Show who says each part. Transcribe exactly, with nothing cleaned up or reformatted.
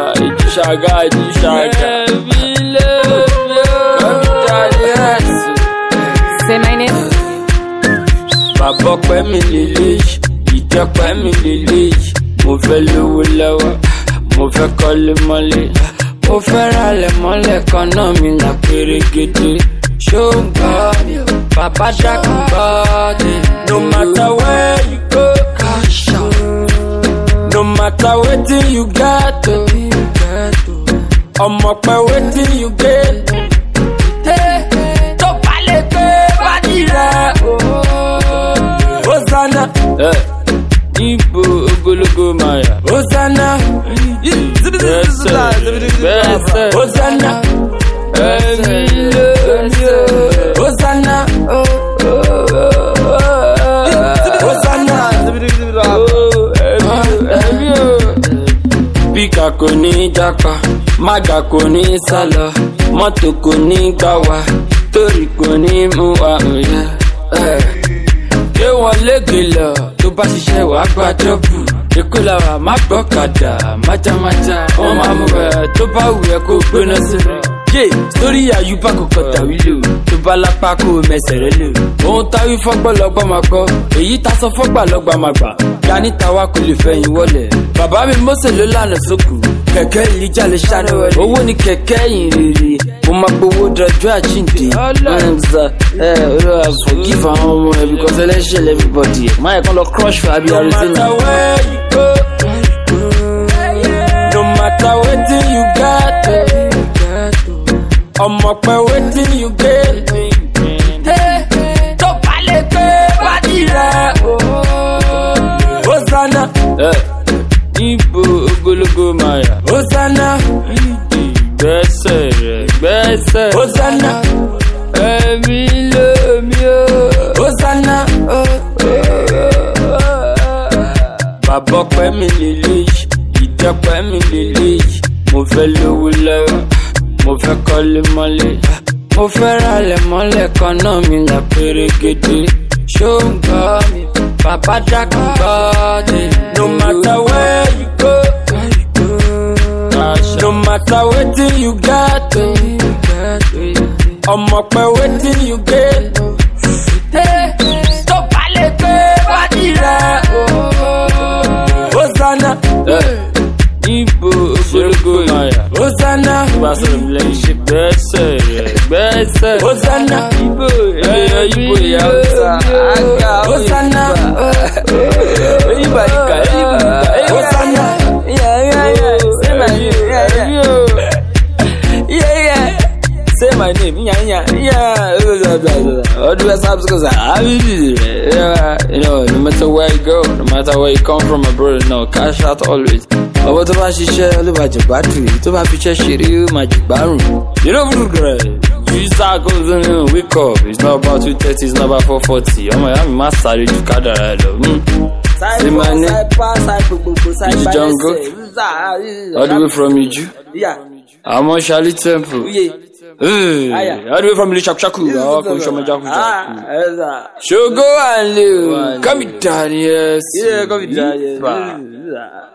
Speaker 1: Ìjíṣàgá, ìjíṣàgá.
Speaker 2: Say my name.
Speaker 1: Bàbá ọpẹ́ mi lélẹ́yìí, ìjọpẹ́ mi lélẹ́yìí. Mo fẹ́ lówó lọ́wọ́, mo fẹ́ kọ́lé mọ́lé. Mo fẹ́ ralẹ̀ mọ́lẹ̀ kan náà mi là pérégedé. Ṣó ń gbọ́, bàbá dákun gbọ́ ni. No matter where you go, cash out. No matter wetin you got, ọmọ pẹ́ wetin you get. Tó bá lè gbé bádì rẹ̀. Hosanna. Ibo ogologo maya. Hosanna. Hosanna. Hosanna. Hosanna. Bíkà kò ní jápa, mága kò ní sálọ, mọ́tò kò ní gbà wá, torí kò ní mú wa òye. Ṣé wọ́n lége lọ tó bá ṣiṣẹ́ wàá gba dọ́bù? Èkó làwà má gbọ́kadà, májámájá, wọ́n máa mú ẹ tó bá wù ẹ́ kó gbóná sílẹ̀. Yé sórí àyùbá kò kọ̀tà wílò, tó bá lápá kó mẹsẹ̀ rẹ lò. Ohun táwí fọ́gbọ́ lọ́gbọ́n máa gbọ́, èyí tá sọ fọ́gbà lọ́gbà máa gbà. Gani táwa kò lè fẹ̀yìn wọlé. Bàbá mi Mósè ló lànà sókù, kẹ̀kẹ́ ìlíjà lè ṣáná wẹ̀lẹ̀. Owó ni kẹ̀kẹ́ yìí rere, mo máa gbowó dọjọ́ àjíǹde. Forgive àwọn ọmọ ẹ̀ because ẹlẹ́ṣẹ̀ everybody. Máa ẹ̀kan lọ crush for abi Arizona. No matter where you go, no matter wetin you got, ọmọ pẹ́ wetin you get. Tó bá lè gbé bádì rẹ̀. Hosanna. Ibo ogologo maya. Hosanna. Gbẹ́sẹ̀ rẹ̀ gbẹ́sẹ̀. Hosanna. Ẹ̀mí lómi o. Hosanna. Bàbá ọpẹ́ mi lélẹ́yìí, ìjọpẹ́ mi lélẹ́yìí. Mo fẹ́ lówó lọ́wọ́, mo fẹ́ kọ́lé mọ́lé. Mo fẹ́ ralẹ̀ mọ́lẹ̀ kan náà mi là pérégedé. Ṣó ń gbọ́ mi, bàbá dákun gbọ́ ni. No matter where you go, no matter wetin you got, ọmọ pẹ́ wetin you get. Tó bá lè gbé bádì rẹ̀. Hosanna. Ibo ogologo maya. Hosanna. Ìbásọ̀rọ̀ mi lẹ́yìn ṣe gbẹ́sẹ̀ rẹ̀ gbẹ́sẹ̀. Hosanna. Ibo ẹ̀yọ Ibo ìyá Hausa. Hosanna. Eyíba ìkà eyíba ìkà. Hosanna. Say my name. Yeah, yeah, yeah. All the best happens because I you know, no matter where you go, no matter where you come from, my brother, no, cash out always. But what about she share all about your battery? To my picture, she real magic baron. You know, you start going wake up. It's not about two thirty, it's not about four forty. Oh my, I'm master to Kadara. Say my name. It's Jungle. All the way from Iju.
Speaker 3: Yeah.
Speaker 1: I'm on Charlie Temple.
Speaker 3: Yeah.
Speaker 1: Hey, all the way from Lishak Shaku.
Speaker 3: Ah,
Speaker 1: Shogo and Liu. Come down, yes.
Speaker 3: yeah, come down, yes.